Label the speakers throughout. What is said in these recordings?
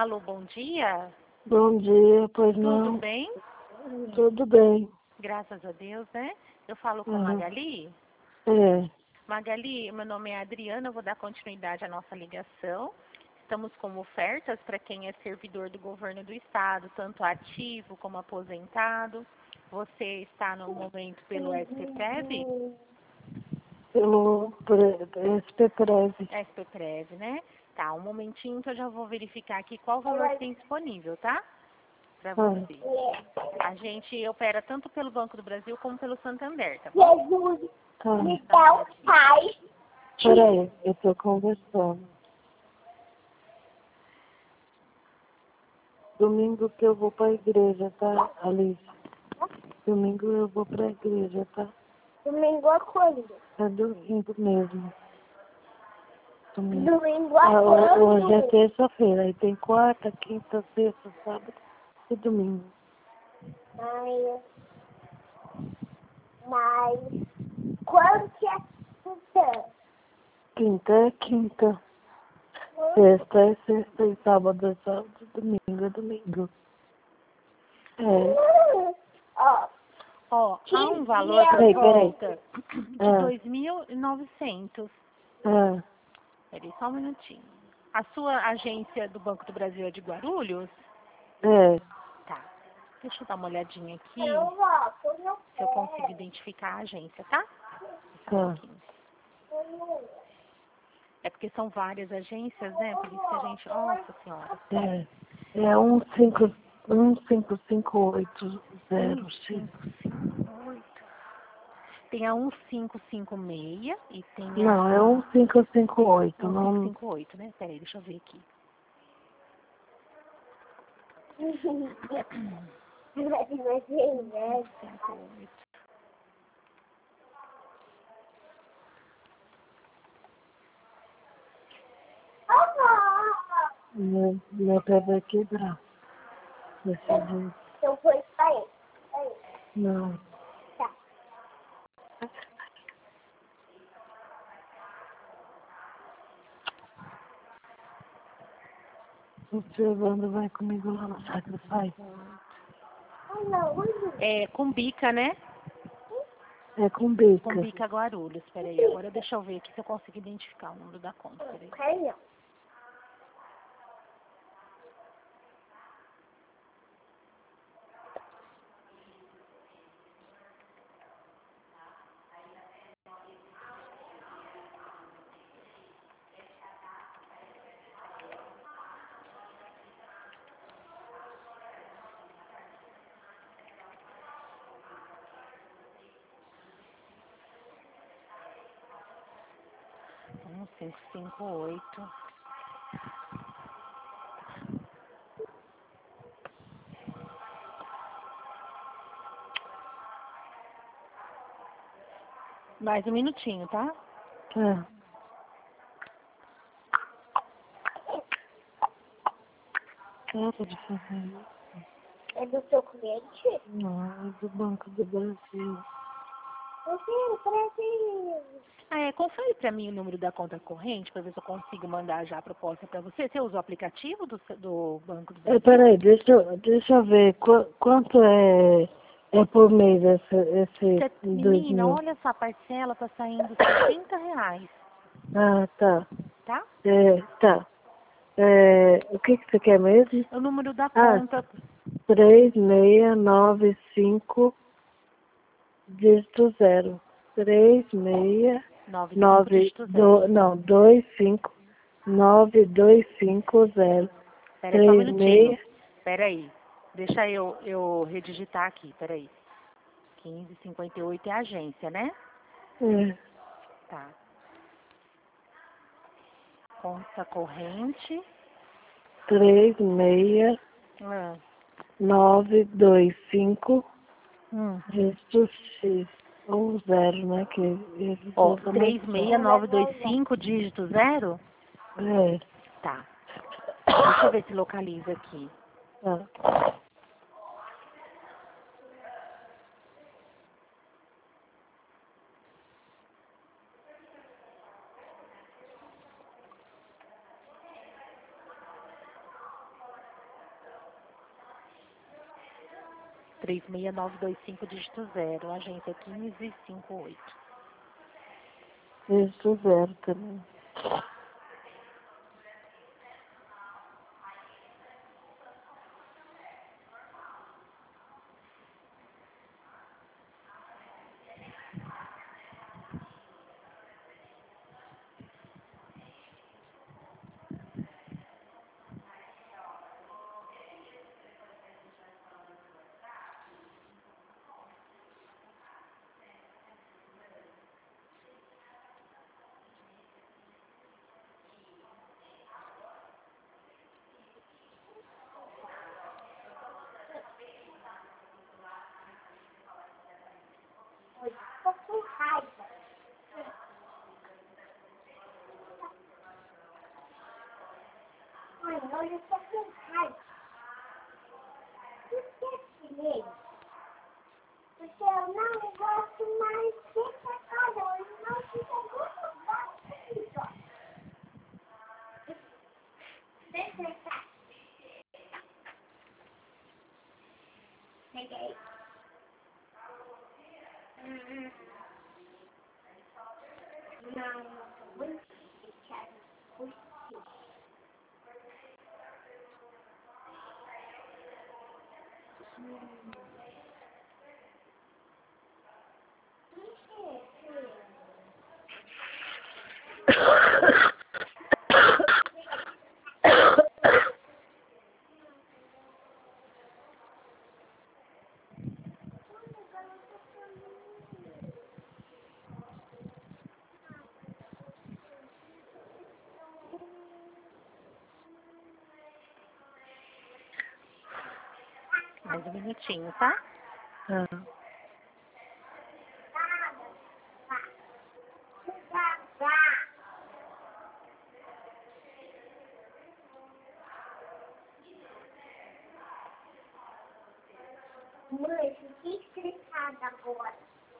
Speaker 1: Alô, bom dia.
Speaker 2: Bom dia, pois
Speaker 1: Tudo
Speaker 2: não?
Speaker 1: bem?
Speaker 2: Tudo bem.
Speaker 1: Graças a Deus, né? Eu falo com
Speaker 2: Uhum.
Speaker 1: Magali.
Speaker 2: É,
Speaker 1: Magali, meu nome é Adriana, eu vou dar continuidade à nossa ligação. Estamos com ofertas para quem é servidor do governo do estado, tanto ativo como aposentado. Você está no momento pelo SPPREV?
Speaker 2: pelo SPPREV.
Speaker 1: SPPREV, né? Tá, um momentinho que eu já vou verificar aqui qual valor tem disponível, tá? Para você. A gente opera tanto pelo Banco do Brasil como pelo Santander, tá bom?
Speaker 3: Jesus,
Speaker 2: Tá.
Speaker 3: me dá o pai.
Speaker 2: Peraí, eu tô conversando. Domingo que eu vou pra igreja, tá, Alice? Domingo eu vou pra igreja, tá?
Speaker 3: Domingo a quando?
Speaker 2: É domingo mesmo. Domingo.
Speaker 3: Domingo a
Speaker 2: Hoje é
Speaker 3: quando?
Speaker 2: terça-feira, aí tem quarta, quinta, sexta, sábado e domingo.
Speaker 3: Mas quando que é quinta?
Speaker 2: Quinta é quinta. Sexta é sexta e sábado é sábado, domingo é domingo. É.
Speaker 3: Ó,
Speaker 1: Ó, há um valor
Speaker 3: dia
Speaker 1: por
Speaker 2: Peraí.
Speaker 1: volta de
Speaker 2: Ah.
Speaker 1: 2.900.
Speaker 2: Ah,
Speaker 1: Peraí, só um minutinho. A sua agência do Banco do Brasil é de Guarulhos?
Speaker 2: é.
Speaker 1: Tá. Deixa eu dar uma olhadinha aqui,
Speaker 3: eu volto, não
Speaker 1: se eu consigo identificar a agência, tá? Só um
Speaker 2: Tá.
Speaker 1: pouquinho. É porque são várias agências, né? Por isso que a gente... Nossa Senhora.
Speaker 2: É 15580X.
Speaker 1: 1558. Tem a 1556 e tem
Speaker 2: Não, é
Speaker 1: a
Speaker 2: 1558. Não,
Speaker 1: 1558, né? Peraí, deixa eu ver aqui.
Speaker 3: Imagina.
Speaker 1: 58.
Speaker 2: meu pé vai quebrar. Desse jeito.
Speaker 3: Então foi pra ele.
Speaker 2: Não.
Speaker 3: Tá.
Speaker 2: O seu Evandro vai comigo lá no Sacrify.
Speaker 1: É com bica, né?
Speaker 2: É com
Speaker 1: Com
Speaker 2: bica.
Speaker 1: bica Guarulhos. Peraí, agora deixa eu ver aqui se eu consigo identificar o número da conta. Peraí.
Speaker 3: Quero não.
Speaker 1: Um, 558. Mais um minutinho, tá?
Speaker 2: É. Para de fazer isso.
Speaker 3: É do seu cliente?
Speaker 2: Não, é do Banco do Brasil.
Speaker 3: Brasil.
Speaker 1: Ah, confere pra mim o número da conta corrente pra ver se eu consigo mandar já a proposta pra você. Você usa o aplicativo do Banco do Brasil?
Speaker 2: Peraí, deixa eu ver. Quanto é por mês esse 2
Speaker 1: Menina,
Speaker 2: mil?
Speaker 1: olha só, a parcela tá saindo R$ 60,
Speaker 2: Ah, tá.
Speaker 1: tá?
Speaker 2: Tá. O que você quer mesmo?
Speaker 1: O número da
Speaker 2: Ah,
Speaker 1: conta
Speaker 2: 3695 dígito 0.
Speaker 1: 95 dígito 0.
Speaker 2: Não, 25950.
Speaker 1: Peraí só um minutinho.
Speaker 2: 36.
Speaker 1: Peraí. Deixa eu redigitar aqui, peraí. 1558 é a agência, né?
Speaker 2: É,
Speaker 1: Tá. Conta corrente.
Speaker 2: 36925
Speaker 1: Hum.
Speaker 2: dígito X. Ou 0, né? Que eles
Speaker 1: Ó,
Speaker 2: usam mais só.
Speaker 1: 36925 dígito 0?
Speaker 2: É,
Speaker 1: Tá. Deixa eu ver se localiza aqui.
Speaker 2: tá.
Speaker 1: 36925, dígito 0, agência 1558.
Speaker 2: Dígito 0 também.
Speaker 3: Tô com raiva. Mãe, hoje eu tô com raiva. Por que, filho? Porque eu não gosto mais de pecador. Eu não fica gostoso. Deixa eu cá. Peguei. Não, muito quero.
Speaker 1: Mais um minutinho, tá?
Speaker 2: Tá.
Speaker 3: Mãe, fiquei estressada agora.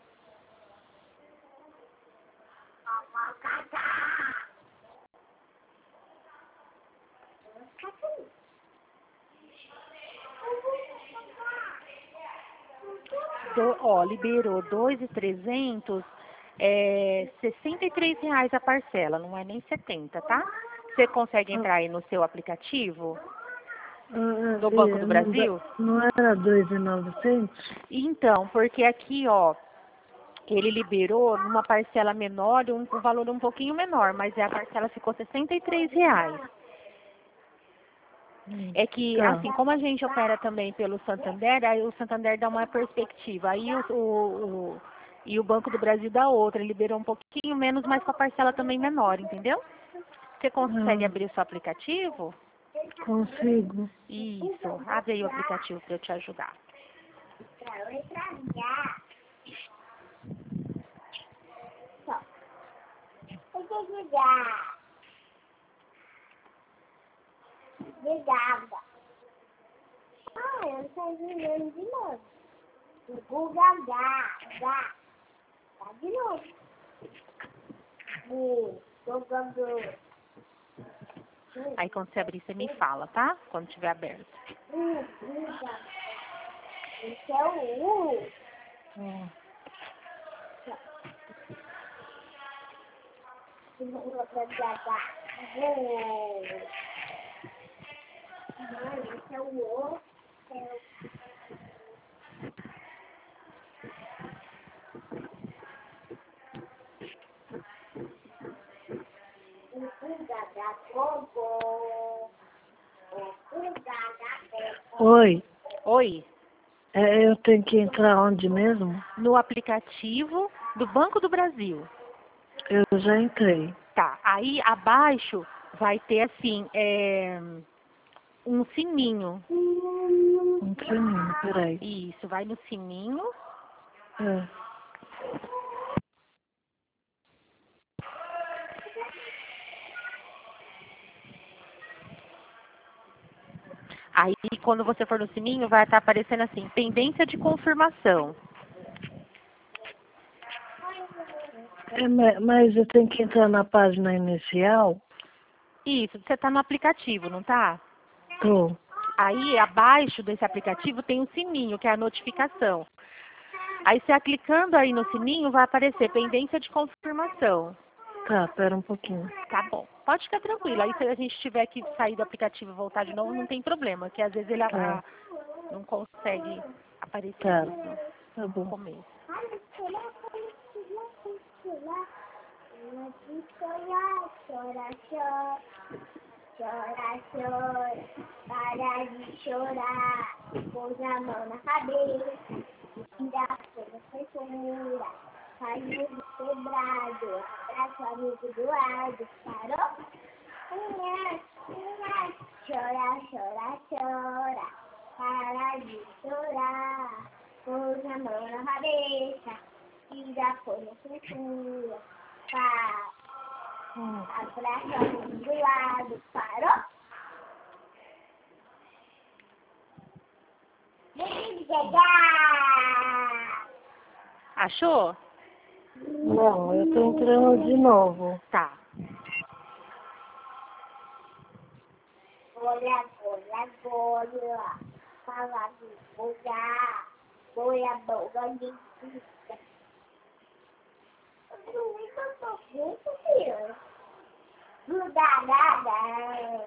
Speaker 1: Liberou 2.300, R$ 63 a parcela, não é nem 70, tá? Você consegue entrar aí no seu aplicativo do Banco do Brasil?
Speaker 2: Não era 2.900?
Speaker 1: Então, porque aqui, ó, ele liberou numa parcela menor, um valor um pouquinho menor, mas a parcela ficou R$ 63. É que,
Speaker 2: Tá.
Speaker 1: assim, como a gente opera também pelo Santander, aí o Santander dá uma perspectiva, aí e o Banco do Brasil dá outra, ele liberou um pouquinho menos, mas com a parcela também menor, entendeu? Você consegue abrir o seu aplicativo?
Speaker 2: Consigo.
Speaker 1: Isso, abre aí o aplicativo para eu te ajudar.
Speaker 3: Obrigada. Ah, eu não sei dinheiro de novo. O Google dá. Tá de novo. Jogando.
Speaker 1: Aí quando você abrir, você me fala, tá? Quando estiver aberto.
Speaker 3: Esse é o U. Esse é o O.
Speaker 2: Oi.
Speaker 1: Oi,
Speaker 2: Eu tenho que entrar onde mesmo?
Speaker 1: no aplicativo do Banco do Brasil.
Speaker 2: Eu já entrei.
Speaker 1: Tá, aí abaixo vai ter assim, um sininho.
Speaker 2: Um sininho, peraí.
Speaker 1: Isso, vai no sininho.
Speaker 2: É.
Speaker 1: Aí quando você for no sininho, vai estar aparecendo assim, pendência de confirmação.
Speaker 2: Mas eu tenho que entrar na página inicial?
Speaker 1: Isso, você tá no aplicativo, não tá?
Speaker 2: Tô.
Speaker 1: Aí, abaixo desse aplicativo tem um sininho, que é a notificação. Aí, você clicando aí no sininho, vai aparecer pendência de confirmação.
Speaker 2: Tá, pera um pouquinho.
Speaker 1: Tá bom. Pode ficar tranquilo. Aí, se a gente tiver que sair do aplicativo e voltar de novo, não tem problema. Que às vezes ele
Speaker 2: Tá.
Speaker 1: não consegue aparecer
Speaker 2: Tá.
Speaker 1: no
Speaker 2: Tá bom.
Speaker 1: começo.
Speaker 3: Chora, chora, chora, chora, para de chorar, pôs a mão na cabeça, tira a feitura, faz o quebrado, abraça o amigo do lado, parou? Chora, chora, chora, para de chorar, pôs a mão na cabeça, tira a feitura, abraça o amigo do lado, parou?
Speaker 1: Achou?
Speaker 2: Não, eu tô entrando de novo.
Speaker 1: Tá.
Speaker 3: Olha, olha, olha, fala de olhar, olha, boga de fica. Eu não tô junto, filho. Grudada.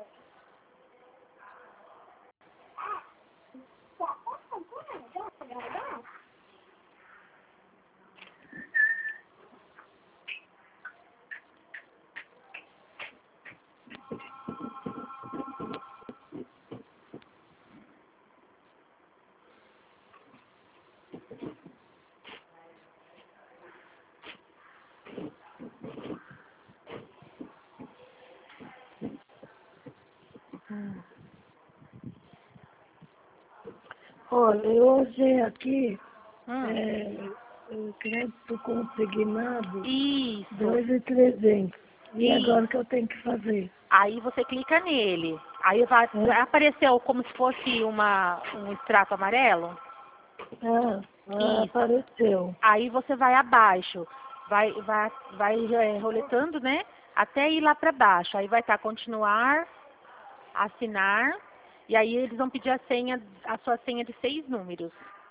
Speaker 2: Olha, eu usei aqui
Speaker 1: Hum.
Speaker 2: crédito consignado
Speaker 1: Isso.
Speaker 2: 2.300. E
Speaker 1: Isso.
Speaker 2: agora o que eu tenho que fazer?
Speaker 1: Aí você clica nele. Aí vai aparecer como se fosse um extrato amarelo. Isso.
Speaker 2: Apareceu.
Speaker 1: Aí você vai abaixo. Vai roletando, né? Até ir lá para baixo. Aí vai estar continuar, assinar. E aí eles vão pedir a sua senha de 6 números.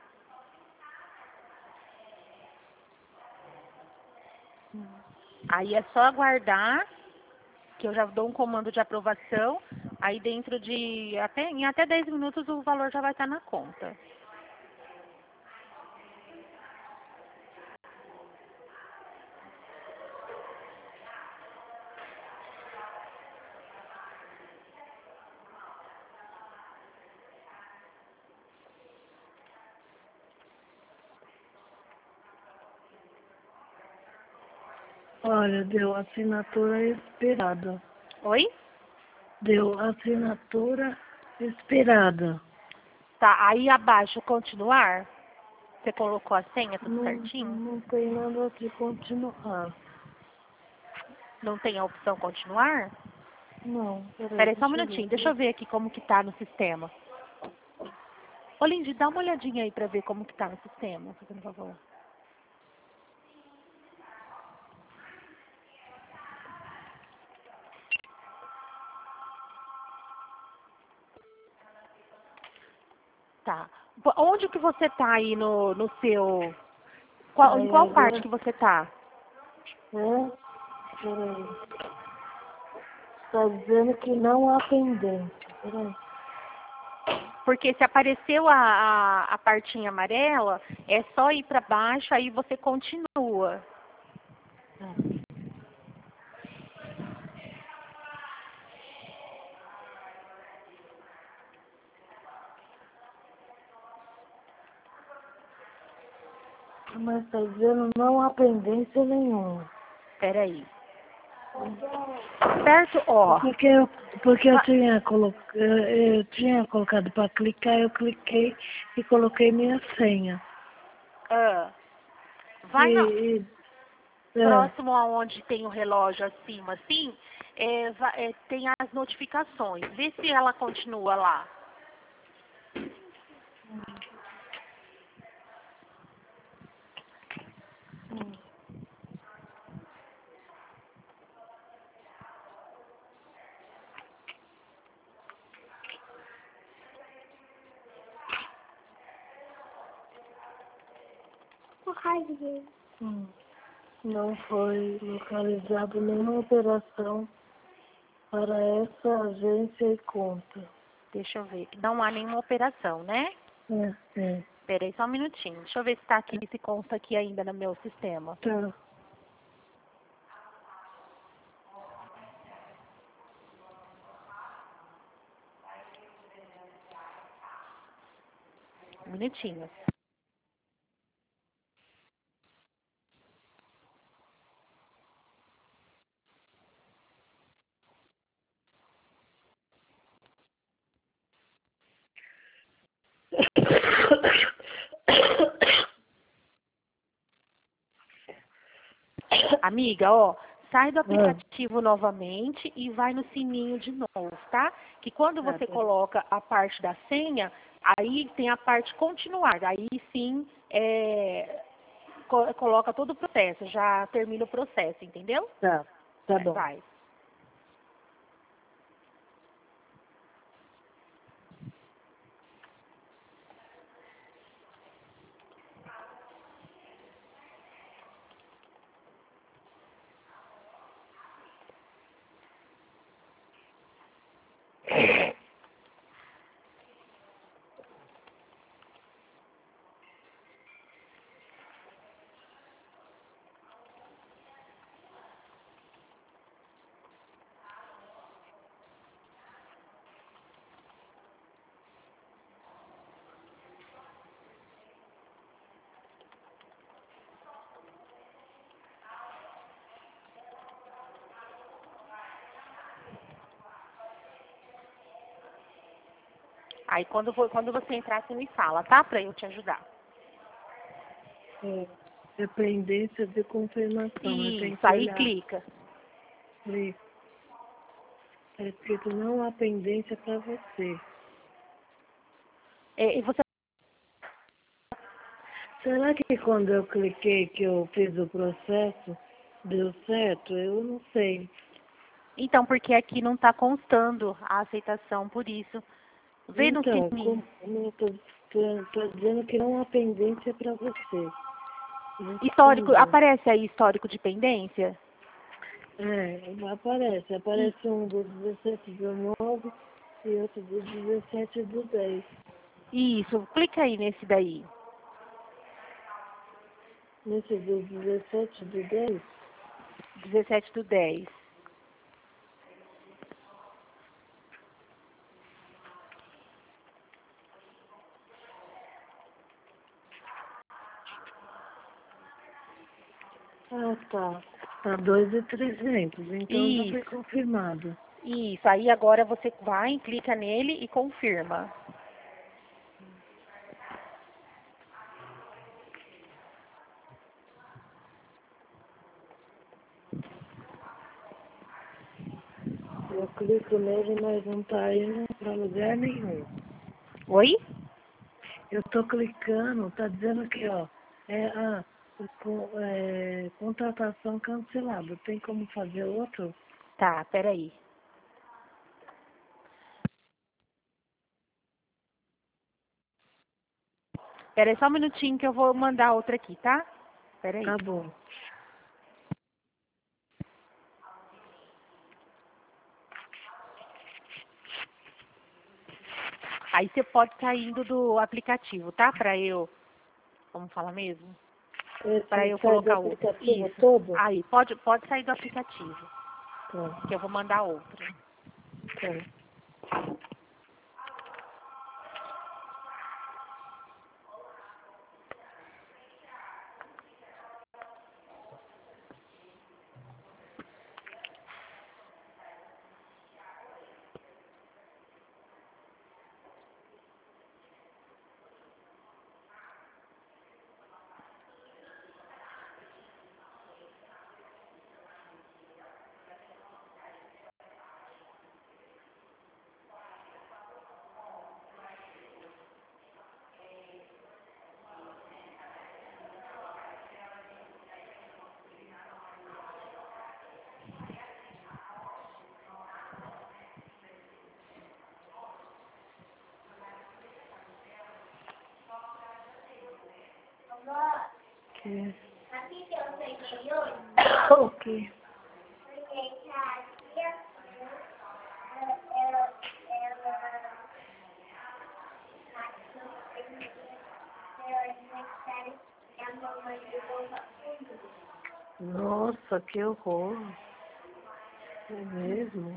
Speaker 1: Aí é só aguardar, que eu já dou um comando de aprovação. Aí dentro de em até 10 minutos o valor já vai estar na conta.
Speaker 2: Olha, deu assinatura expirada.
Speaker 1: Oi?
Speaker 2: Deu assinatura expirada.
Speaker 1: Tá, aí abaixo continuar. Você colocou a senha tudo
Speaker 2: Não,
Speaker 1: certinho?
Speaker 2: não tem nada de continuar.
Speaker 1: Não tem a opção continuar?
Speaker 2: Não, peraí,
Speaker 1: Peraí só um
Speaker 2: deixa eu ver.
Speaker 1: minutinho, deixa eu ver aqui como que tá no sistema. Ô Lindy, dá uma olhadinha aí pra ver como que tá no sistema, por favor. Tá. Onde que você tá aí no seu... em
Speaker 2: Aí
Speaker 1: qual parte
Speaker 2: agora,
Speaker 1: que você tá?
Speaker 2: peraí. Tá dizendo que não há pendência. Peraí.
Speaker 1: Porque se apareceu a partinha amarela, é só ir pra baixo, aí você continua.
Speaker 2: Mas tá dizendo não há pendência nenhuma.
Speaker 1: Peraí. Certo? Ó.
Speaker 2: Porque eu tinha colocado para clicar, eu cliquei e coloquei minha senha.
Speaker 1: Ah, vai no,
Speaker 2: E,
Speaker 1: próximo aonde tem o relógio acima, assim, tem as notificações. Vê se ela continua lá.
Speaker 3: porcaria.
Speaker 2: Não foi localizado nenhuma operação para essa agência e conta.
Speaker 1: Deixa eu ver. Não há nenhuma operação, né?
Speaker 2: É.
Speaker 1: Espera aí só um minutinho. Deixa eu ver se tá aqui, se consta aqui ainda no meu sistema.
Speaker 2: Tá.
Speaker 1: Um minutinho. Amiga, ó, sai do aplicativo novamente e vai no sininho de novo, tá? Que quando você coloca a parte da senha, aí tem a parte continuar. Aí sim, coloca todo o processo, já termina o processo, entendeu?
Speaker 2: Tá bom.
Speaker 1: Vai. Aí quando você entrar, você me fala, tá? Pra eu te ajudar.
Speaker 2: Dependência de confirmação.
Speaker 1: Isso, aí clica.
Speaker 2: É escrito não há pendência para você.
Speaker 1: E você...
Speaker 2: Será que quando eu cliquei que eu fiz o processo, deu certo? Eu não sei.
Speaker 1: Então, porque aqui não está constando a aceitação, por isso. Vê no
Speaker 2: Então,
Speaker 1: sininho.
Speaker 2: tô dizendo que não há pendência para você.
Speaker 1: Histórico, aparece aí histórico de pendência?
Speaker 2: Aparece um do 17/9 e outro do 17/10.
Speaker 1: Isso, clica aí nesse daí.
Speaker 2: Nesse do 17/10?
Speaker 1: 17/10.
Speaker 2: Ah, tá. Tá 2.300, então já foi
Speaker 1: Isso,
Speaker 2: confirmado.
Speaker 1: isso. Aí agora você vai, clica nele e confirma.
Speaker 2: Eu clico nele, mas não tá indo para lugar nenhum.
Speaker 1: Oi?
Speaker 2: Eu tô clicando, tá dizendo aqui, ó, contratação cancelada. Tem como fazer outro?
Speaker 1: Tá, peraí. Peraí só um minutinho que eu vou mandar outra aqui, tá? Peraí.
Speaker 2: Tá bom.
Speaker 1: Aí você pode estar indo do aplicativo, tá? Pra eu... Como fala mesmo? Para eu
Speaker 2: Sai do
Speaker 1: colocar outro.
Speaker 2: aplicativo
Speaker 1: Isso.
Speaker 2: todo?
Speaker 1: Aí, pode sair do aplicativo,
Speaker 2: Tá,
Speaker 1: que eu vou mandar outro.
Speaker 2: tá. quê?
Speaker 3: Aqui que eu peguei hoje,
Speaker 2: O quê?
Speaker 3: porque a tia, ela, meu aniversário, e a mamãe levou uma comida.
Speaker 2: Nossa, que horror. É mesmo?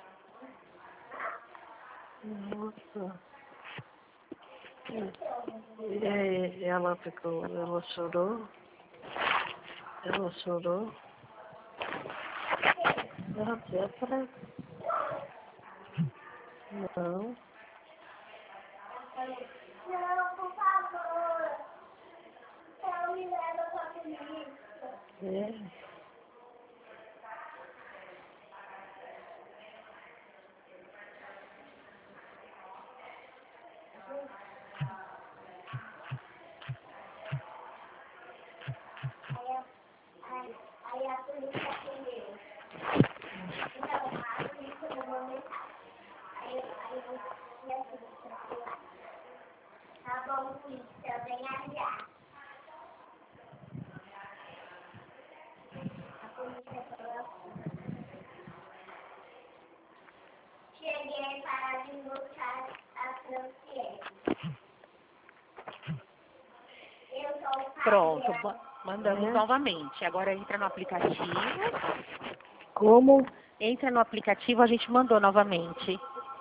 Speaker 2: Nossa. E aí, ela chorou? Ela chorou? Ela tinha pressa. Não.
Speaker 3: Não, por favor, não me leva pra comigo.
Speaker 2: É.
Speaker 3: Aí a polícia atendeu. Então, a polícia mandou mensagem. Aí eu e a polícia falou, tá bom, polícia, venha já. A polícia falou assim, cheguei para vir buscar a Franciele. Eu sou o pai
Speaker 1: Pronto,
Speaker 3: dela.
Speaker 1: mandamos
Speaker 2: É.
Speaker 1: novamente. Agora entra no aplicativo.
Speaker 2: Como?
Speaker 1: Entra no aplicativo, a gente mandou novamente.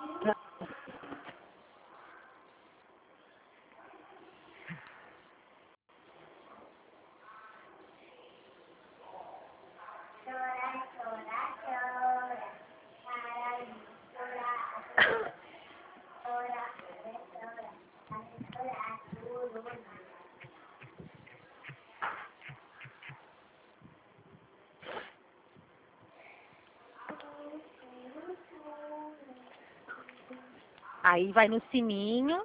Speaker 3: Chora, chora, chora. Para de chorar. Chora, chora. Para de chorar, chorou.
Speaker 1: Aí vai no sininho.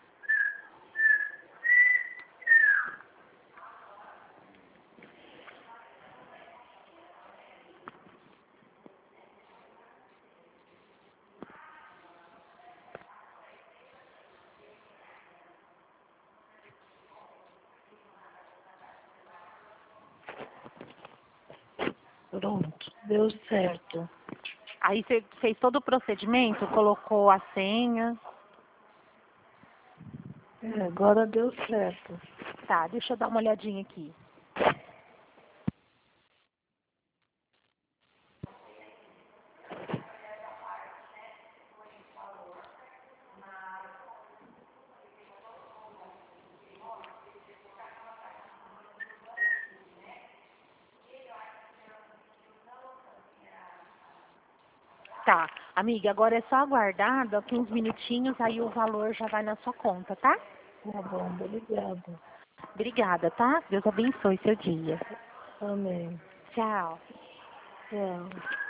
Speaker 2: Pronto, deu certo.
Speaker 1: Aí você fez todo o procedimento, colocou a senha.
Speaker 2: É, agora deu certo.
Speaker 1: Tá, deixa eu dar uma olhadinha aqui. Tá, amiga, agora é só aguardar, daqui uns minutinhos, aí o valor já vai na sua conta, tá?
Speaker 2: Tá bom, obrigada.
Speaker 1: Obrigada, tá? Deus abençoe seu dia.
Speaker 2: Amém.
Speaker 1: Tchau.
Speaker 2: Tchau.